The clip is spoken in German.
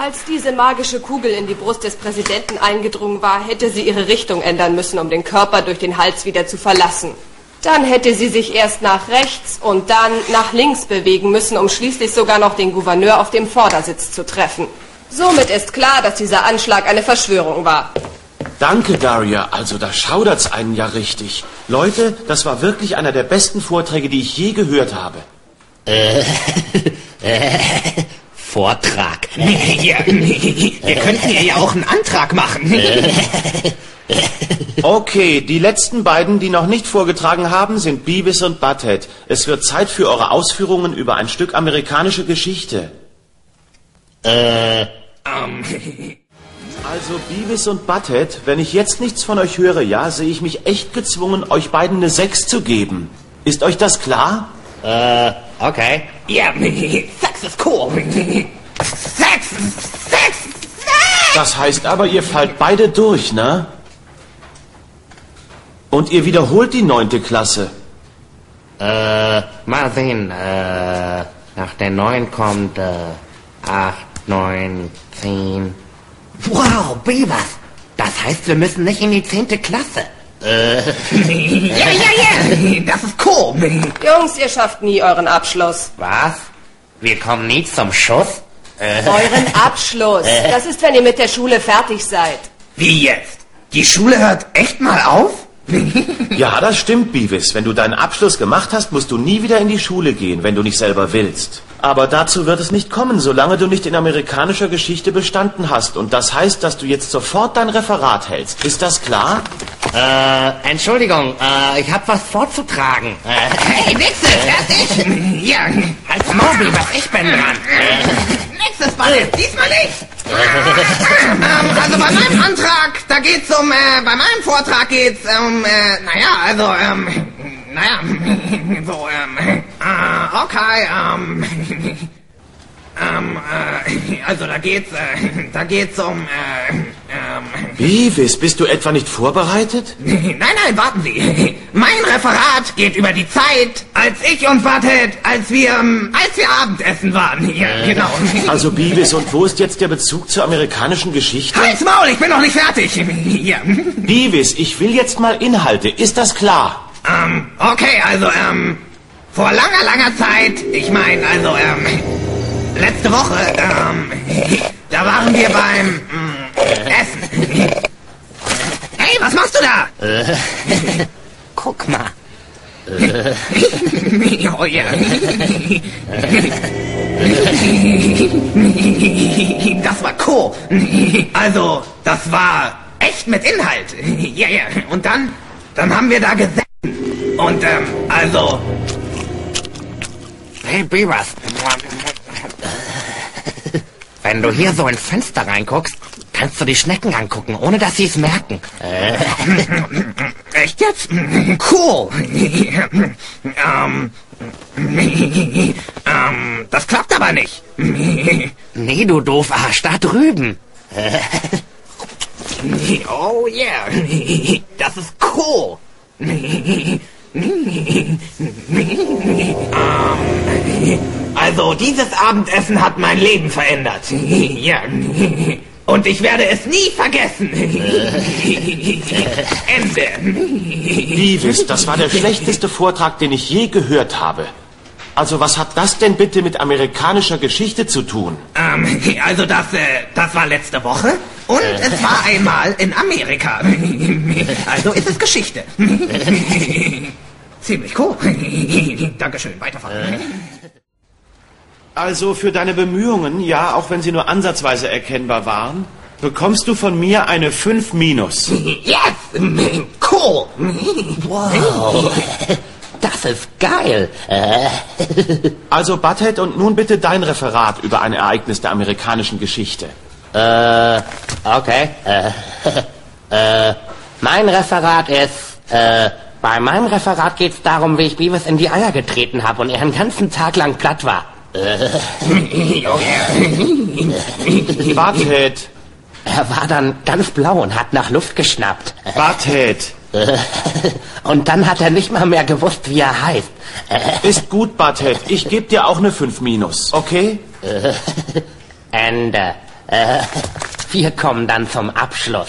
Als diese magische Kugel in die Brust des Präsidenten eingedrungen war, hätte sie ihre Richtung ändern müssen, um den Körper durch den Hals wieder zu verlassen. Dann hätte sie sich erst nach rechts und dann nach links bewegen müssen, um schließlich sogar noch den Gouverneur auf dem Vordersitz zu treffen. Somit ist klar, dass dieser Anschlag eine Verschwörung war. Danke, Daria. Also, da schaudert's einen ja richtig. Leute, das war wirklich einer der besten Vorträge, die ich je gehört habe. Vortrag. Ja, wir könnten ja auch einen Antrag machen. Okay, die letzten beiden, die noch nicht vorgetragen haben, sind Beavis und Butthead. Es wird Zeit für eure Ausführungen über ein Stück amerikanische Geschichte. Also, Beavis und Butthead, wenn ich jetzt nichts von euch höre, ja, sehe ich mich echt gezwungen, euch beiden eine 6 zu geben. Ist euch das klar? Okay. Ja, Sex ist cool. Sex! Das heißt aber, ihr fallt beide durch, ne? Und ihr wiederholt die 9. Klasse. Mal sehen. Nach der 9 kommt 8, 9, 10. Wow, Beavers. Das heißt, wir müssen nicht in die 10. Klasse. Ja, das ist cool. Jungs, ihr schafft nie euren Abschluss. Was? Wir kommen nie zum Schuss? Euren Abschluss. Das ist, wenn ihr mit der Schule fertig seid. Wie jetzt? Die Schule hört echt mal auf? Ja, das stimmt, Beavis. Wenn du deinen Abschluss gemacht hast, musst du nie wieder in die Schule gehen, wenn du nicht selber willst. Aber dazu wird es nicht kommen, solange du nicht in amerikanischer Geschichte bestanden hast. Und das heißt, dass du jetzt sofort dein Referat hältst. Ist das klar? Entschuldigung, ich hab was vorzutragen. Hey, Wichse, fertig? Ja, Halt's Maul, Beavers, ich bin dran. nächstes Mal jetzt, diesmal nicht. Also bei meinem Antrag, da geht's bei meinem Vortrag geht's also da geht's um, Beavis, bist du etwa nicht vorbereitet? Nein, warten Sie. Mein Referat geht über die Zeit, als ich und Butthead, als wir Abendessen waren. Ja, genau. Also Beavis, und wo ist jetzt der Bezug zur amerikanischen Geschichte? Halt's Maul, ich bin noch nicht fertig. Ja. Beavis, ich will jetzt mal Inhalte. Ist das klar? Okay, also, vor langer Zeit, ich meine, also, letzte Woche, da waren wir beim Essen. Hey, was machst du da? Guck mal. Oh ja. Das war cool. Also, das war echt mit Inhalt. Ja. Und dann haben wir da gesessen. Und, also... Hey, Beavers. Wenn du hier so ins Fenster reinguckst, kannst du die Schnecken angucken, ohne dass sie es merken. Echt jetzt? Cool. Das klappt aber nicht. Nee, du Doofarsch, da drüben. Oh yeah. Das ist cool. Also, dieses Abendessen hat mein Leben verändert. Ja. Und ich werde es nie vergessen. Ende. Beavis, das war der schlechteste Vortrag, den ich je gehört habe. Also was hat das denn bitte mit amerikanischer Geschichte zu tun? Also das war letzte Woche und es war einmal in Amerika. Also ist es Geschichte. Ziemlich cool. Dankeschön, weiterfahren. Also für deine Bemühungen, ja, auch wenn sie nur ansatzweise erkennbar waren, bekommst du von mir eine 5-. Yes! Cool! Wow. Das ist geil. Also Butthead, und nun bitte dein Referat über ein Ereignis der amerikanischen Geschichte. Okay. Mein Referat ist, bei meinem Referat geht's darum, wie ich Beavis in die Eier getreten habe und er einen ganzen Tag lang platt war. Butthead. Er war dann ganz blau und hat nach Luft geschnappt. Butthead. Und dann hat er nicht mal mehr gewusst, wie er heißt. Ist gut, Butthead. Ich gebe dir auch eine 5-, okay? Ende. Wir kommen dann zum Abschluss.